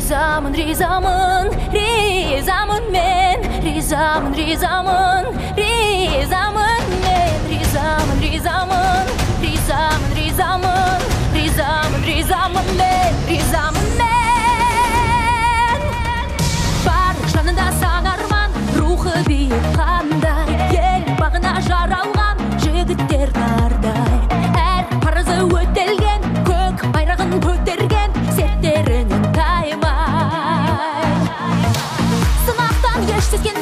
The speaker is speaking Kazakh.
Ризамын, ризамын, ризамын мен, ризамын, ризамын, ризамын мен, ризамын, ризамын, ризамын, ризамын, ризамын, ризамын мен, ризамын мен. Барлық жанында сан арман, рухы биік қандай, ел бағына жаралған жігіттер бардай. Әр парызы өтелген, көк байрағын көтерген, сеттерінен таймай. Сынақтан еш сезген